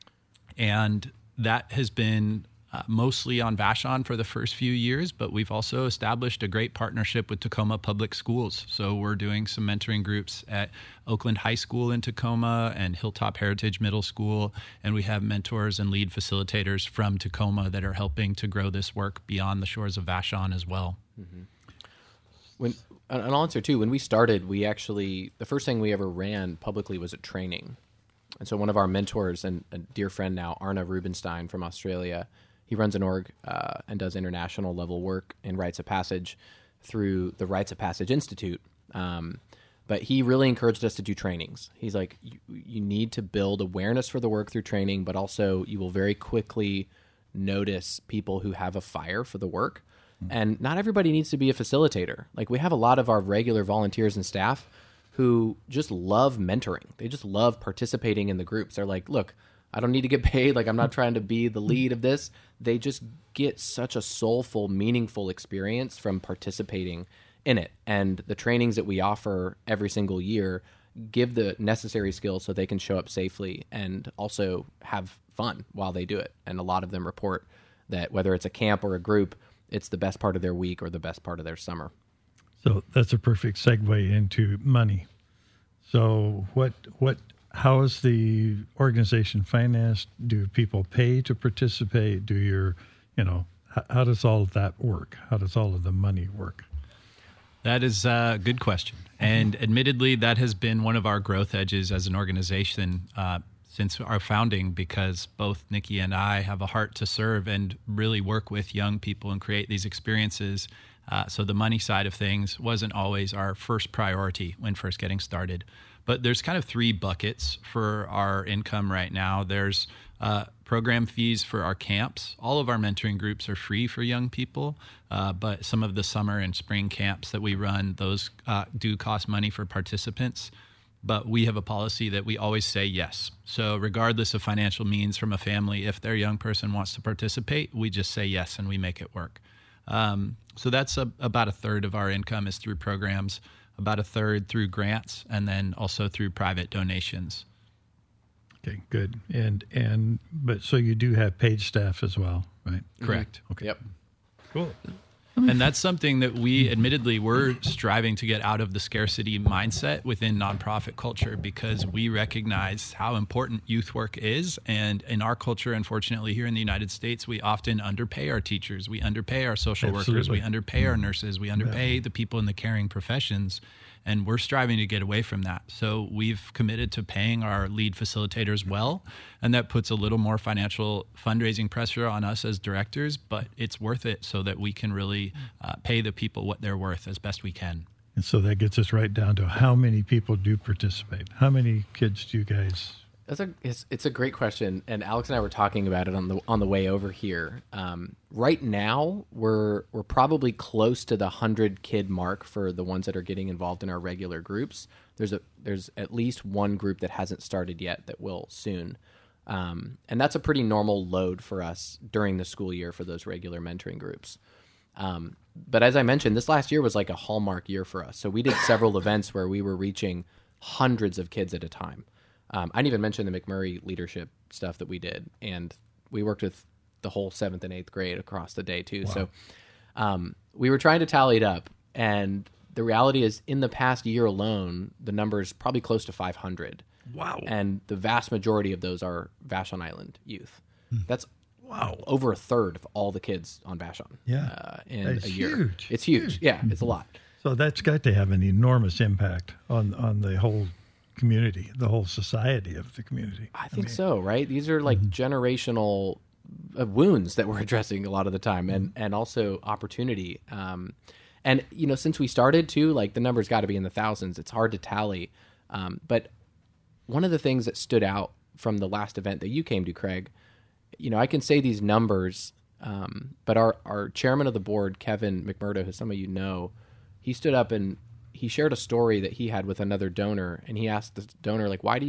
And that has been mostly on Vashon for the first few years, but we've also established a great partnership with Tacoma Public Schools. So we're doing some mentoring groups at Oakland High School in Tacoma and Hilltop Heritage Middle School, and we have mentors and lead facilitators from Tacoma that are helping to grow this work beyond the shores of Vashon as well. Mm-hmm. And I'll answer too, when we started, the first thing we ever ran publicly was a training. And so one of our mentors and a dear friend now, Arna Rubenstein from Australia, he runs an org and does international level work in Rites of Passage through the Rites of Passage Institute. But he really encouraged us to do trainings. He's like, you need to build awareness for the work through training, but also you will very quickly notice people who have a fire for the work. Mm-hmm. And not everybody needs to be a facilitator. Like, we have a lot of our regular volunteers and staff who just love mentoring. They just love participating in the groups. They're like, look, I don't need to get paid. Like, I'm not trying to be the lead of this. They just get such a soulful, meaningful experience from participating in it. And the trainings that we offer every single year give the necessary skills so they can show up safely and also have fun while they do it. And a lot of them report that whether it's a camp or a group, it's the best part of their week or the best part of their summer. So that's a perfect segue into money. So how is the organization financed? Do people pay to participate? How does all of that work? How does all of the money work? That is a good question. And admittedly, that has been one of our growth edges as an organization since our founding, because both Nikki and I have a heart to serve and really work with young people and create these experiences. So the money side of things wasn't always our first priority when first getting started. But there's kind of 3 buckets for our income right now. There's program fees for our camps. All of our mentoring groups are free for young people, but some of the summer and spring camps that we run, those do cost money for participants. But we have a policy that we always say yes. So regardless of financial means from a family, if their young person wants to participate, we just say yes and we make it work. So that's about 1/3 of our income is through programs, about 1/3 through grants, and then also through private donations. Okay, good. But so you do have paid staff as well, right? Correct. Okay. Yep. Cool. And that's something that we admittedly we're striving to get out of the scarcity mindset within nonprofit culture, because we recognize how important youth work is. And in our culture, unfortunately, here in the United States, we often underpay our teachers, we underpay our social workers, we underpay our nurses, we underpay the people in the caring professions. And we're striving to get away from that. So we've committed to paying our lead facilitators well, and that puts a little more financial fundraising pressure on us as directors, but it's worth it so that we can really pay the people what they're worth as best we can. And so that gets us right down to how many people do participate. How many kids do you guys? It's a great question, and Alex and I were talking about it on the way over here. Right now, we're probably close to the 100 kid mark for the ones that are getting involved in our regular groups. There's at least one group that hasn't started yet that will soon, and that's a pretty normal load for us during the school year for those regular mentoring groups. But as I mentioned, this last year was like a hallmark year for us. So we did several events where we were reaching hundreds of kids at a time. I didn't even mention the McMurray leadership stuff that we did, and we worked with the whole 7th and 8th grade across the day too. Wow. So we were trying to tally it up, and the reality is in the past year alone, the number is probably close to 500. Wow. And the vast majority of those are Vashon Island youth. That's over a third of all the kids on Vashon in that's a year. Huge. It's huge. Yeah, it's a lot. So that's got to have an enormous impact on the whole community, the whole society of the community. I mean, so, right? These are like generational wounds that we're addressing a lot of the time, and also opportunity. And, you know, since we started too, like the number's got to be in the thousands. It's hard to tally. But one of the things that stood out from the last event that you came to, Craig, you know, I can say these numbers, but our chairman of the board, Kevin McMurdo, who some of you know, he stood up and he shared a story that he had with another donor, and he asked the donor, like, why do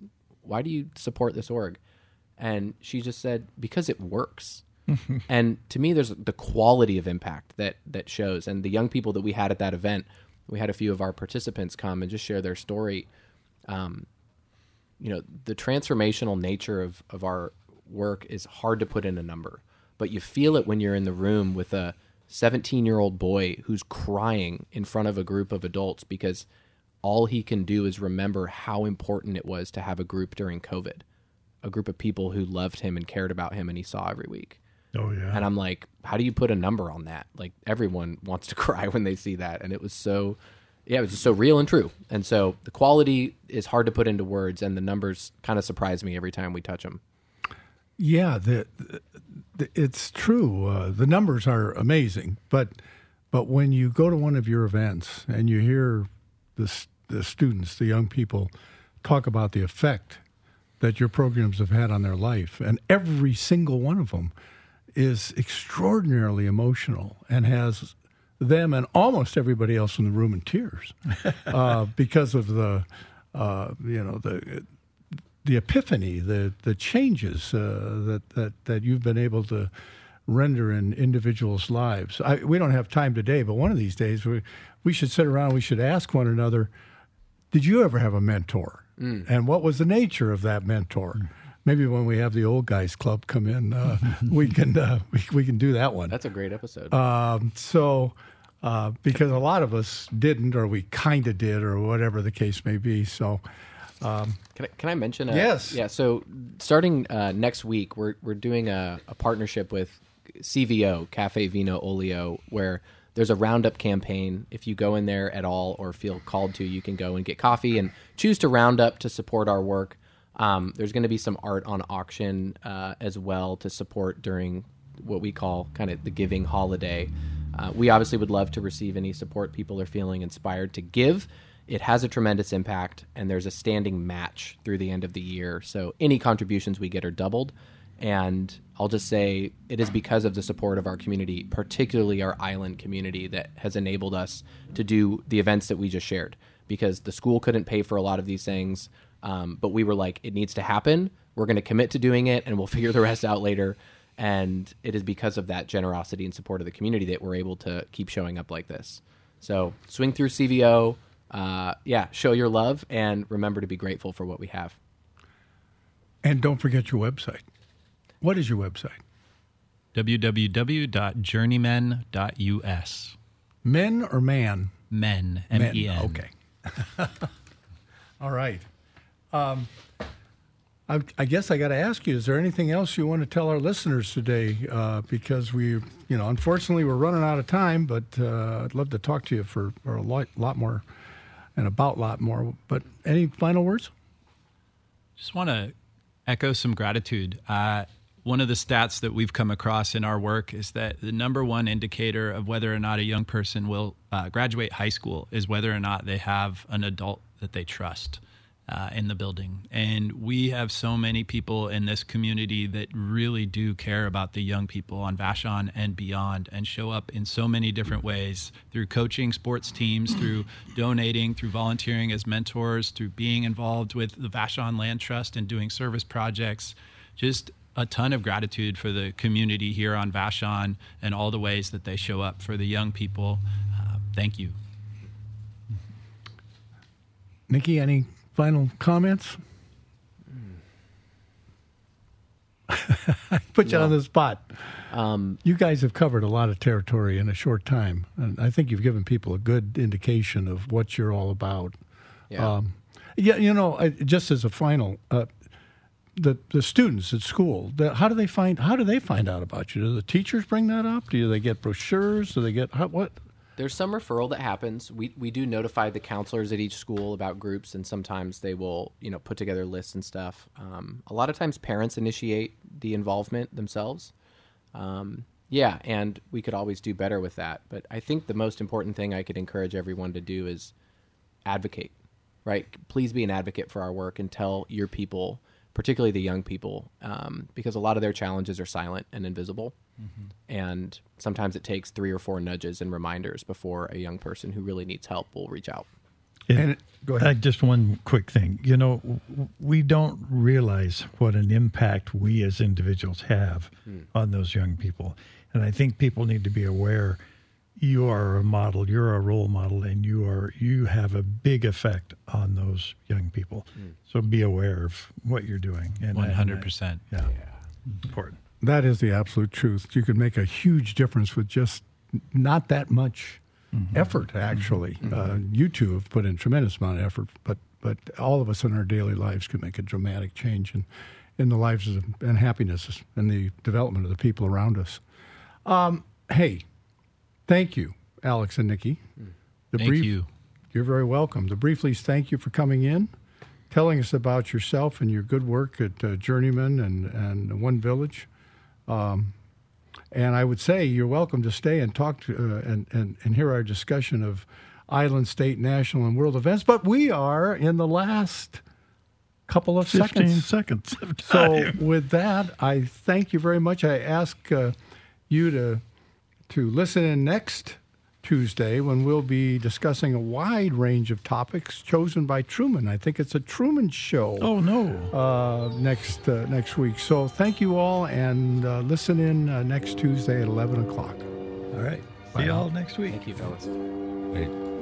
you support this org? And she just said, because it works. And to me, there's the quality of impact that shows. And the young people that we had at that event, we had a few of our participants come and just share their story. You know, the transformational nature of our work is hard to put in a number, but you feel it when you're in the room with a 17-year-old boy who's crying in front of a group of adults because all he can do is remember how important it was to have a group during COVID, a group of people who loved him and cared about him and he saw every week. Oh, yeah. And I'm like, how do you put a number on that? Like, everyone wants to cry when they see that. And it was so, it was just so real and true. And so the quality is hard to put into words, and the numbers kind of surprise me every time we touch them. Yeah, it's true. The numbers are amazing, but when you go to one of your events and you hear the students, the young people, talk about the effect that your programs have had on their life, and every single one of them is extraordinarily emotional and has them and almost everybody else in the room in tears because of the epiphany, the changes that you've been able to render in individuals' lives. We don't have time today, but one of these days we should sit around, we should ask one another, did you ever have a mentor? And what was the nature of that mentor? Maybe when we have the old guys club come in, we can do that one. That's a great episode. Because a lot of us didn't, or we kind of did, or whatever the case may be. So, can I mention? Yes. Yeah. So starting next week, we're doing a partnership with CVO, Cafe Vino Olio, where there's a roundup campaign. If you go in there at all or feel called to, you can go and get coffee and choose to round up to support our work. There's going to be some art on auction as well to support during what we call kind of the giving holiday. We obviously would love to receive any support people are feeling inspired to give. It has a tremendous impact, and there's a standing match through the end of the year. So any contributions we get are doubled. And I'll just say it is because of the support of our community, particularly our island community, that has enabled us to do the events that we just shared. Because the school couldn't pay for a lot of these things, but we were like, it needs to happen. We're going to commit to doing it, and we'll figure the rest out later. And it is because of that generosity and support of the community that we're able to keep showing up like this. So swing through CVO, show your love, and remember to be grateful for what we have. And don't forget your website. What is your website? www.journeymen.us. Men or man? Men, M-E-N. Okay. All right. I guess I got to ask you, is there anything else you want to tell our listeners today? Because unfortunately we're running out of time, but I'd love to talk to you for a lot more and about a lot more. But any final words? Just want to echo some gratitude. One of the stats that we've come across in our work is that the number one indicator of whether or not a young person will graduate high school is whether or not they have an adult that they trust in the building. And we have so many people in this community that really do care about the young people on Vashon and beyond, and show up in so many different ways, through coaching sports teams, through donating, through volunteering as mentors, through being involved with the Vashon Land Trust and doing service projects. Just a ton of gratitude for the community here on Vashon and all the ways that they show up for the young people. Thank you. Nikki, any final comments? I put you on the spot. You guys have covered a lot of territory in a short time, and I think you've given people a good indication of what you're all about. Yeah. Just as a final, the students at school, how do they find out about you? Do the teachers bring that up? Do they get brochures? Do they get what? There's some referral that happens. We do notify the counselors at each school about groups, and sometimes they will put together lists and stuff. A lot of times parents initiate the involvement themselves. And we could always do better with that. But I think the most important thing I could encourage everyone to do is advocate, right? Please be an advocate for our work and tell your people, particularly the young people, because a lot of their challenges are silent and invisible. Mm-hmm. And sometimes it takes 3 or 4 nudges and reminders before a young person who really needs help will reach out. And go ahead. Just one quick thing. We don't realize what an impact we as individuals have on those young people. And I think people need to be aware you are a model, you're a role model, and you have a big effect on those young people. So be aware of what you're doing. And 100%. Important. That is the absolute truth. You could make a huge difference with just not that much effort, actually. You two have put in a tremendous amount of effort, but all of us in our daily lives can make a dramatic change in the lives and happiness and the development of the people around us. Hey, thank you, Alex and Nikki. Thank you. You're very welcome. The Brieflies, thank you for coming in, telling us about yourself and your good work at Journeyman and One Village. And I would say you're welcome to stay and talk to and hear our discussion of island, state, national, and world events. But we are in the last couple of 15 seconds of time. So with that, I thank you very much. I ask you to listen in next Tuesday when we'll be discussing a wide range of topics chosen by Truman. I think it's a Truman Show. Oh, no. Next week. So thank you all, and listen in next Tuesday at 11 o'clock. All right. See you all next week. Thank you, fellas. Great.